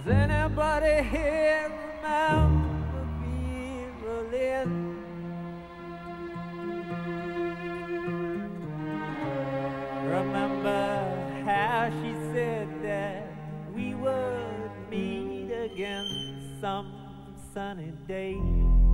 Does anybody here remember Evelyn? Remember how she said that we would meet again some sunny day?